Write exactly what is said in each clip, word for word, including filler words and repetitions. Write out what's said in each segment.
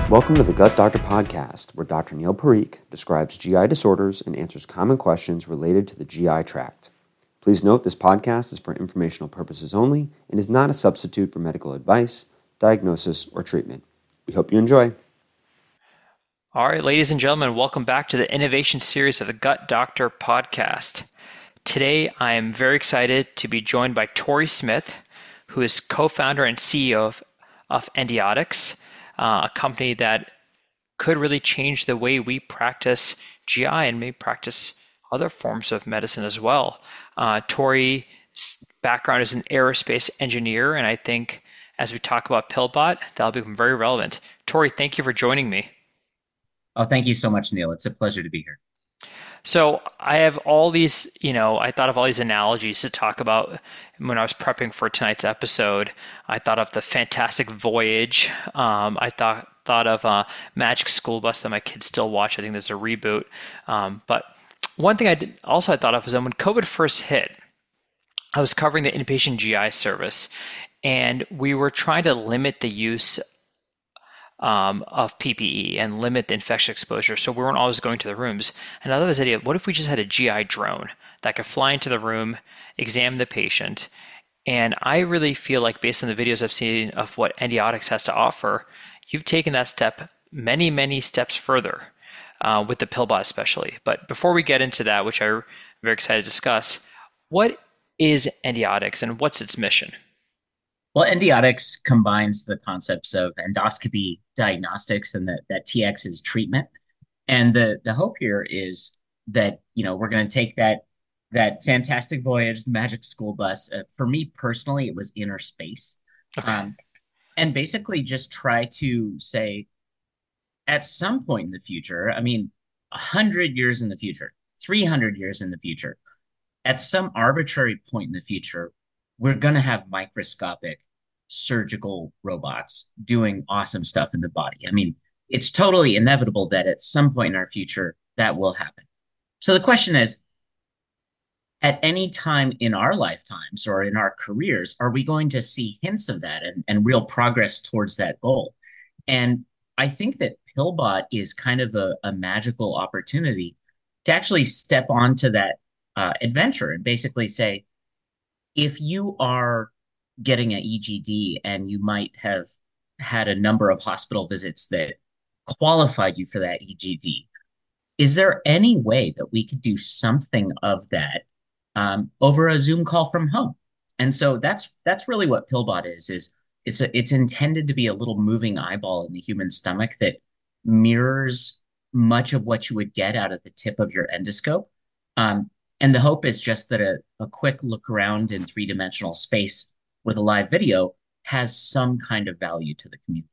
Welcome to the Gut Doctor Podcast, where Doctor Neil Parikh describes G I disorders and answers common questions related to the G I tract. Please note this podcast is for informational purposes only and is not a substitute for medical advice, diagnosis, or treatment. We hope you enjoy. All right, ladies and gentlemen, welcome back to the innovation series of the Gut Doctor Podcast. Today, I am very excited to be joined by Tori Smith, who is co-founder and C E O of, of Endiatx, uh, a company that could really change the way we practice G I and maybe practice other forms of medicine as well. Uh, Tori's background is an aerospace engineer, and I think as we talk about PillBot, that'll become very relevant. Tori, thank you for joining me. Oh, thank you so much, Neil. It's a pleasure to be here. So I have all these, you know, I thought of all these analogies to talk about when I was prepping for tonight's episode. I thought of the Fantastic Voyage. Um, I thought thought of uh, Magic School Bus that my kids still watch. I think there's a reboot. Um, but one thing I did, also I thought of was that when COVID first hit, I was covering the inpatient G I service, and we were trying to limit the use Um, of P P E and limit the infection exposure, so we weren't always going to the rooms. And I love this idea, what if we just had a G I drone that could fly into the room, examine the patient? And I really feel like, based on the videos I've seen of what Endiatx has to offer, you've taken that step many, many steps further, uh, with the PillBot especially. But before we get into that, which I'm very excited to discuss, what is Endiatx and what's its mission? Well, Endiatx combines the concepts of endoscopy diagnostics and that that T X is treatment. And the the hope here is that, you know, we're going to take that that Fantastic Voyage, the Magic School Bus. Uh, for me personally, it was inner space. Okay. Um, and basically just try to say, at some point in the future, I mean, one hundred years in the future, three hundred years in the future, at some arbitrary point in the future, we're going to have microscopic surgical robots doing awesome stuff in the body. I mean, it's totally inevitable that at some point in our future that will happen. So the question is, at any time in our lifetimes or in our careers, are we going to see hints of that and, and real progress towards that goal? And I think that PillBot is kind of a, a magical opportunity to actually step onto that uh, adventure and basically say, if you are getting an E G D and you might have had a number of hospital visits that qualified you for that E G D, is there any way that we could do something of that um, over a Zoom call from home? And so that's that's really what PillBot is. Is it's a, it's intended to be a little moving eyeball in the human stomach that mirrors much of what you would get out of the tip of your endoscope. Um, and the hope is just that a, a quick look around in three-dimensional space with a live video has some kind of value to the community.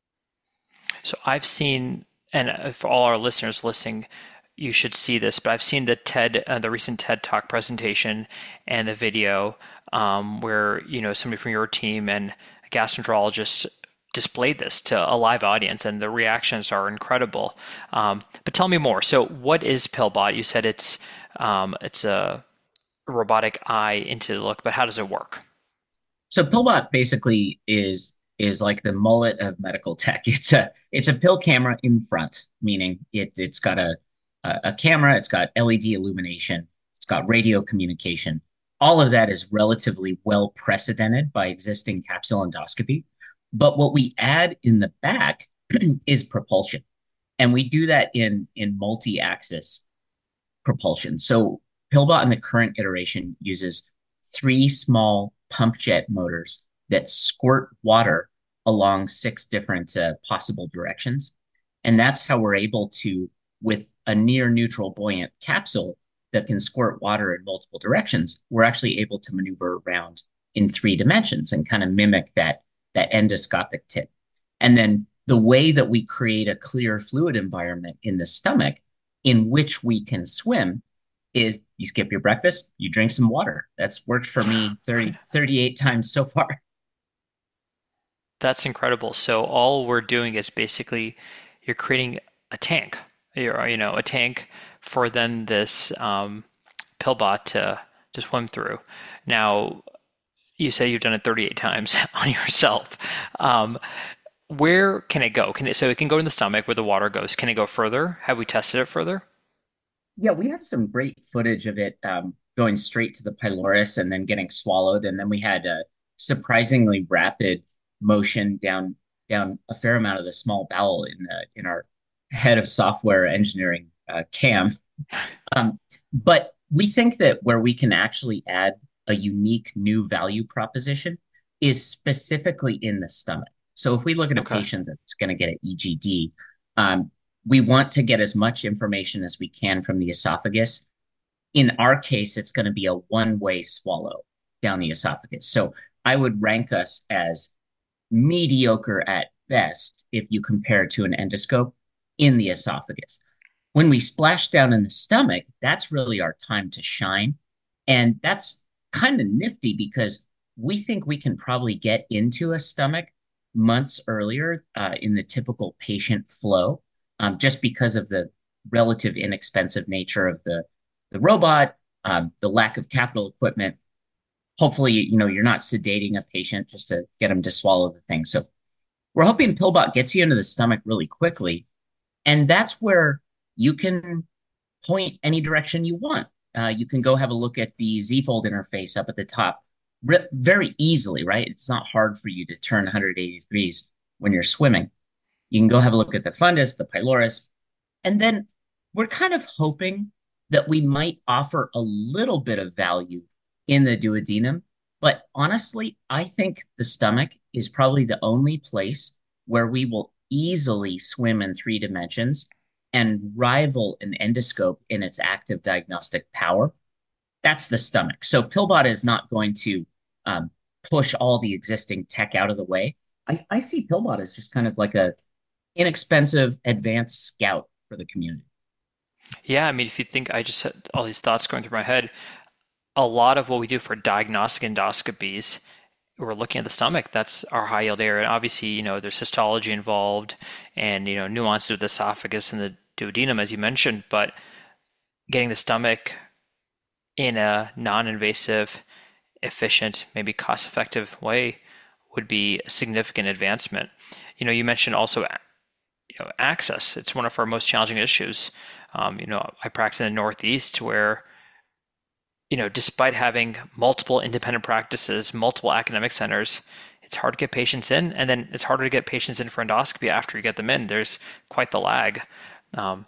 So I've seen, and for all our listeners listening, you should see this, but I've seen the TED, uh, the recent TED Talk presentation and the video um, where, you know, somebody from your team and a gastroenterologist displayed this to a live audience, and the reactions are incredible. Um, but tell me more. So what is PillBot? You said it's um, it's a robotic eye into the look, but how does it work? So PillBot basically is is like the mullet of medical tech. It's a it's a pill camera in front, meaning it it's got a a, a camera, it's got L E D illumination, it's got radio communication. All of that is relatively well precedented by existing capsule endoscopy. But what we add in the back is propulsion, and we do that in in multi-axis propulsion. So PillBot in the current iteration uses three small pump jet motors that squirt water along six different uh, possible directions. And that's how we're able to, with a near neutral buoyant capsule that can squirt water in multiple directions, we're actually able to maneuver around in three dimensions and kind of mimic that, that endoscopic tip. And then the way that we create a clear fluid environment in the stomach in which we can swim is you skip your breakfast, you drink some water. That's worked for me thirty, thirty-eight times so far. That's incredible. So all we're doing is basically you're creating a tank, you're, you know, a tank for then this um, PillBot to to swim through. Now, you say you've done it thirty-eight times on yourself. Um, Where can it go? Can it, so it can go in the stomach where the water goes. Can it go further? Have we tested it further? Yeah, we have some great footage of it um, going straight to the pylorus and then getting swallowed, and then we had a surprisingly rapid motion down down a fair amount of the small bowel in uh, in our head of software engineering, uh, Cam. Um, but we think that where we can actually add a unique new value proposition is specifically in the stomach. So if we look at a Okay. patient that's going to get an E G D, um, we want to get as much information as we can from the esophagus. In our case, it's going to be a one-way swallow down the esophagus. So I would rank us as mediocre at best if you compare to an endoscope in the esophagus. When we splash down in the stomach, that's really our time to shine. And that's kind of nifty because we think we can probably get into a stomach months earlier uh, in the typical patient flow, um, just because of the relative inexpensive nature of the, the robot, um, the lack of capital equipment. Hopefully, you know, you're not sedating a patient just to get them to swallow the thing. So we're hoping PillBot gets you into the stomach really quickly. And that's where you can point any direction you want. Uh, you can go have a look at the Z-Fold interface up at the top very easily, right? It's not hard for you to turn one hundred eighty degrees when you're swimming. You can go have a look at the fundus, the pylorus, and then we're kind of hoping that we might offer a little bit of value in the duodenum. But honestly, I think the stomach is probably the only place where we will easily swim in three dimensions and rival an endoscope in its active diagnostic power. That's the stomach. So PillBot is not going to um, push all the existing tech out of the way. I, I see PillBot as just kind of like a inexpensive advanced scout for the community. Yeah, I mean, if you think I just had all these thoughts going through my head, a lot of what we do for diagnostic endoscopies, we're looking at the stomach. That's our high yield area. And obviously, you know, there's histology involved and, you know, nuances of the esophagus and the duodenum, as you mentioned, but getting the stomach in a non-invasive, efficient, maybe cost-effective way would be a significant advancement. You know, you mentioned also, you know, access. It's one of our most challenging issues. Um, you know, I practice in the Northeast where, you know, despite having multiple independent practices, multiple academic centers, it's hard to get patients in, and then it's harder to get patients in for endoscopy after you get them in. There's quite the lag. Um,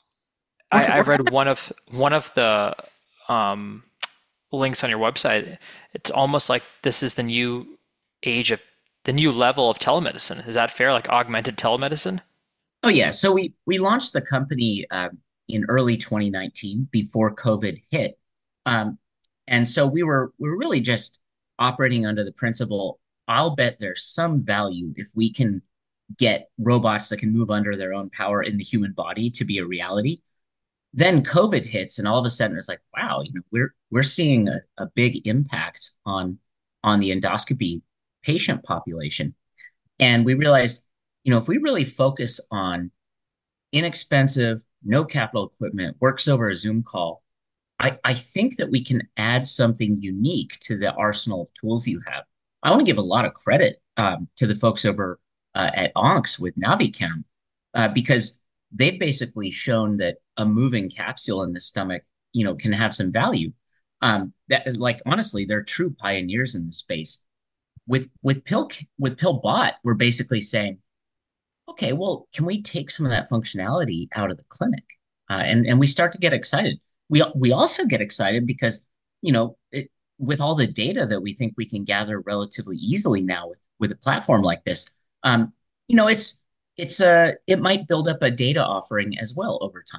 I, We're, I we're read one of one of the um, links on your website. It's almost like this is the new age of the new level of telemedicine. Is that fair? Like augmented telemedicine? Oh yeah, so we we launched the company um, in early twenty nineteen before COVID hit, um, and so we were we were really just operating under the principle. I'll bet there's some value if we can get robots that can move under their own power in the human body to be a reality. Then COVID hits, and all of a sudden it's like, wow, you know, we're we're seeing a, a big impact on on the endoscopy patient population, and we realized, you know, if we really focus on inexpensive, no capital equipment, works over a Zoom call, I, I think that we can add something unique to the arsenal of tools you have. I want to give a lot of credit um, to the folks over uh, at Oncs with Navicam uh, because they've basically shown that a moving capsule in the stomach, you know, can have some value. Um, that, like, honestly, they're true pioneers in the space. With with pill with PillBot, we're basically saying, okay, well, can we take some of that functionality out of the clinic? Uh, and and we start to get excited. We we also get excited because, you know, it, with all the data that we think we can gather relatively easily now with with a platform like this, um, you know, it's it's a it might build up a data offering as well over time.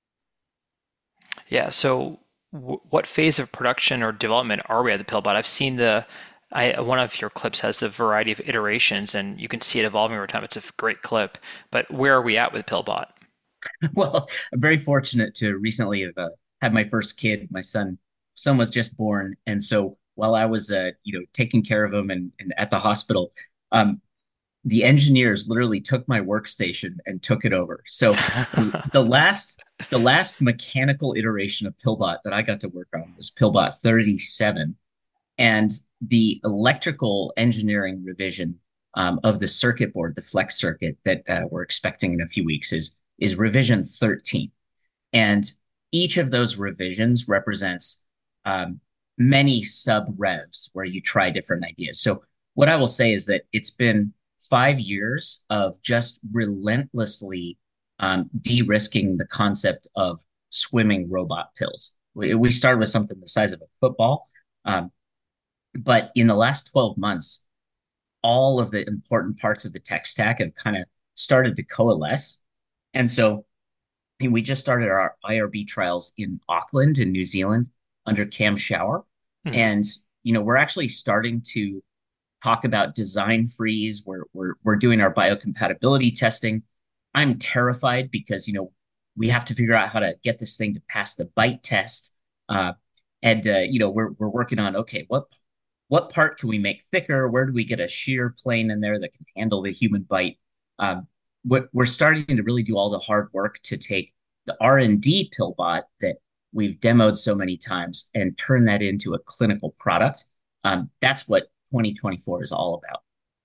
Yeah. So, w what phase of production or development are we at the PillBot? I've seen the I, one of your clips has the variety of iterations, and you can see it evolving over time. It's a great clip. But where are we at with PillBot? Well, I'm very fortunate to recently have uh, had my first kid. My son son was just born, and so while I was uh, you know taking care of him and, and at the hospital, um, the engineers literally took my workstation and took it over. So the, the last the last mechanical iteration of PillBot that I got to work on was PillBot thirty-seven, and the electrical engineering revision um, of the circuit board, the Flex circuit that uh, we're expecting in a few weeks is is revision thirteen. And each of those revisions represents um, many sub revs where you try different ideas. So, what I will say is that it's been five years of just relentlessly um, de risking the concept of swimming robot pills. We, we started with something the size of a football. Um, but in the last twelve months, all of the important parts of the tech stack have kind of started to coalesce. And so and we just started our I R B trials in Auckland in New Zealand under Cam Shower. Mhm. And, you know, we're actually starting to talk about design freeze. We're, we're, we're doing our biocompatibility testing. I'm terrified because, you know, we have to figure out how to get this thing to pass the bite test. Uh, and, uh, you know, we're, we're working on, okay, what, what part can we make thicker? Where do we get a shear plane in there that can handle the human bite? Um, we're starting to really do all the hard work to take the R and D pillbot that we've demoed so many times and turn that into a clinical product. Um, that's what twenty twenty-four is all about.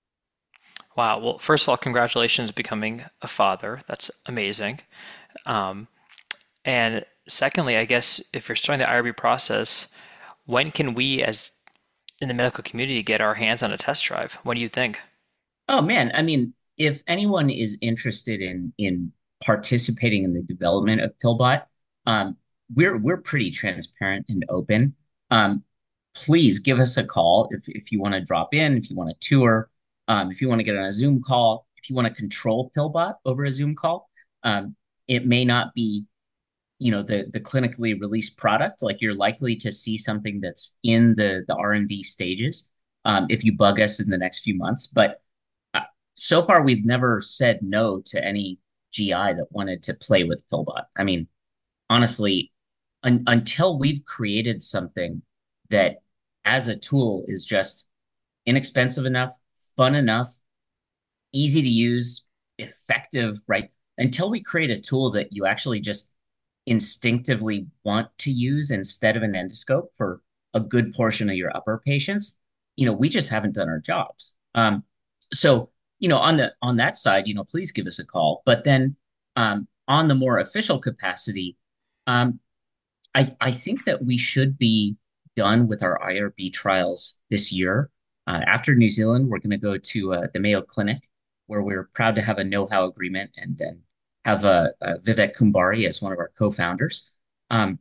Wow. Well, first of all, congratulations becoming a father. That's amazing. Um, and secondly, I guess if you're starting the I R B process, when can we, as in the medical community, get our hands on a test drive? What do you think? Oh man, I mean, if anyone is interested in in participating in the development of Pillbot, um, we're we're pretty transparent and open. Um, please give us a call if if you want to drop in, if you want to tour, um, if you want to get on a Zoom call, if you want to control Pillbot over a Zoom call. Um, it may not be, you know, the the clinically released product. Like you're likely to see something that's in the the R and D stages um, if you bug us in the next few months, but uh, so far we've never said no to any G I that wanted to play with Pillbot. I mean, honestly, un- until we've created something that as a tool is just inexpensive enough, fun enough, easy to use, effective, right? Until we create a tool that you actually just instinctively want to use instead of an endoscope for a good portion of your upper patients, you know, we just haven't done our jobs. Um, so, you know, on the on that side, you know, please give us a call. But then um, on the more official capacity, um, I I think that we should be done with our I R B trials this year. Uh, after New Zealand, we're going to go to uh, the Mayo Clinic, where we're proud to have a know-how agreement and then have uh, uh, Vivek Kumbari as one of our co-founders. Um,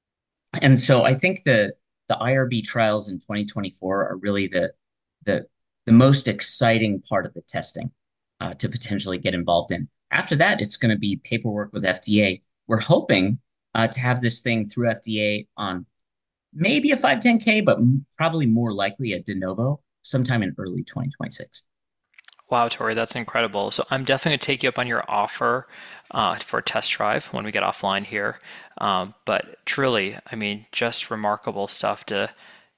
and so I think the the I R B trials in twenty twenty-four are really the the the most exciting part of the testing uh, to potentially get involved in. After that, it's going to be paperwork with F D A. We're hoping uh, to have this thing through F D A on maybe a five ten K, but probably more likely a de novo sometime in early twenty twenty-six. Wow, Tori, that's incredible. So I'm definitely going to take you up on your offer uh, for a test drive when we get offline here. Um, but truly, I mean, just remarkable stuff to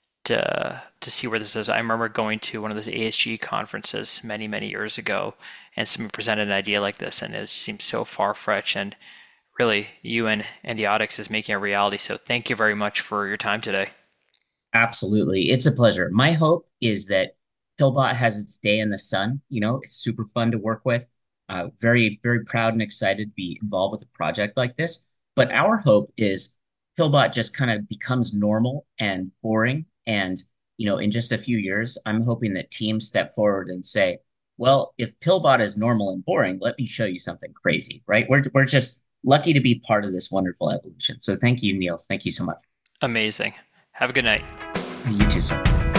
to to see where this is. I remember going to one of those A S G conferences many, many years ago, and someone presented an idea like this, and it seemed so far-fetched. And really, you and Endiotics is making a reality. So thank you very much for your time today. Absolutely. It's a pleasure. My hope is that Pillbot has its day in the sun. You know, it's super fun to work with. Uh, very, very proud and excited to be involved with a project like this. But our hope is Pillbot just kind of becomes normal and boring. And, you know, in just a few years, I'm hoping that teams step forward and say, well, if Pillbot is normal and boring, let me show you something crazy, right? We're, we're just lucky to be part of this wonderful evolution. So thank you, Neil. Thank you so much. Amazing. Have a good night. You too, sir.